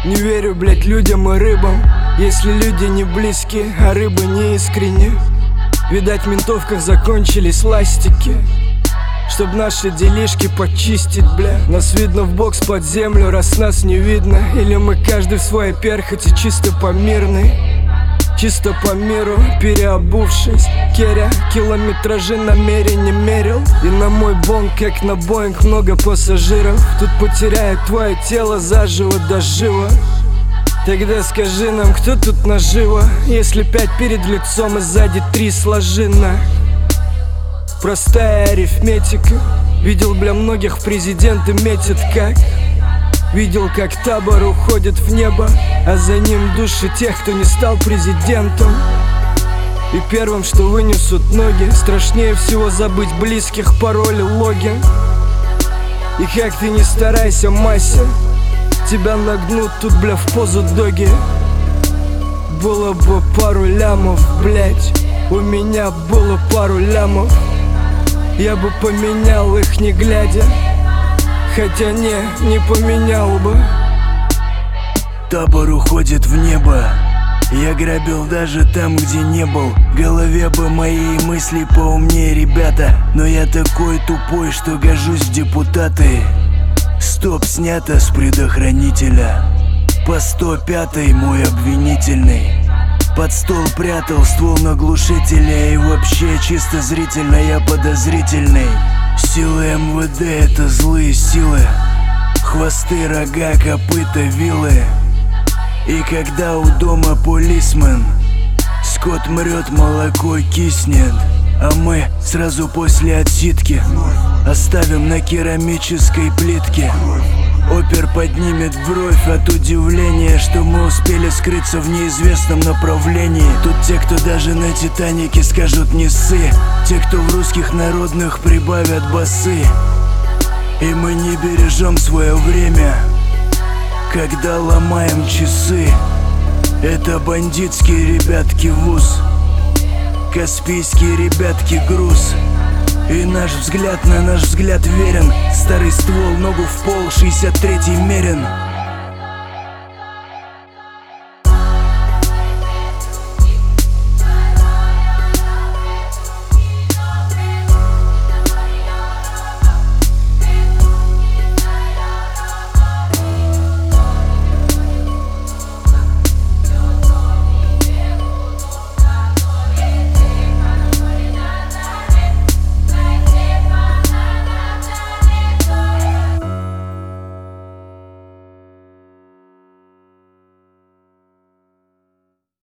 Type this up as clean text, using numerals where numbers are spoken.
Не верю, блять, людям и рыбам, если люди не близкие, а рыбы не искренне. Видать, в ментовках закончились ластики, чтоб наши делишки почистить, бля. Нас видно в бокс под землю, раз нас не видно. Или мы каждый в своей перхоти, чисто по мирной, чисто по миру, переобувшись. Керя километражи намеренно мерил. И на мой бонг, как на Боинг, много пассажиров. Тут потеряет твое тело заживо до жива. Тогда скажи нам, кто тут наживо, если 5 перед лицом и сзади 3 сложено. Простая арифметика. Видел, бля, многих в президенты метят как. Видел, как табор уходит в небо, а за ним души тех, кто не стал президентом. И первым, что вынесут ноги, страшнее всего забыть близких, пароли, логин. И как ты не старайся, Мася, тебя нагнут тут, бля, в позу доги. Было бы пару лямов, блять, у меня было пару лямов. Я бы поменял их, не глядя, хотя не поменял бы. Табор уходит в небо. Я грабил даже там, где не был. В голове бы мои мысли поумнее, ребята. Но я такой тупой, что гожусь в депутаты. Стоп снято с предохранителя. По 105-й мой обвинительный. Под стол прятал ствол на глушителя. И вообще чисто зрительно я подозрительный. Силы МВД — это злые силы. Хвосты, рога, копыта, вилы. И когда у дома полисмен, скот мрет, молоко киснет, а мы сразу после отсидки оставим на керамической плитке. Опер поднимет бровь от удивления, что мы успели скрыться в неизвестном направлении. Тут те, кто даже на Титанике скажут не ссы, те, кто в русских народных прибавят басы. И мы не бережем свое время, когда ломаем часы. Это бандитские ребятки вуз, каспийские ребятки груз. И наш взгляд на наш взгляд верен. Старый ствол, ногу в пол, 63-й мерен.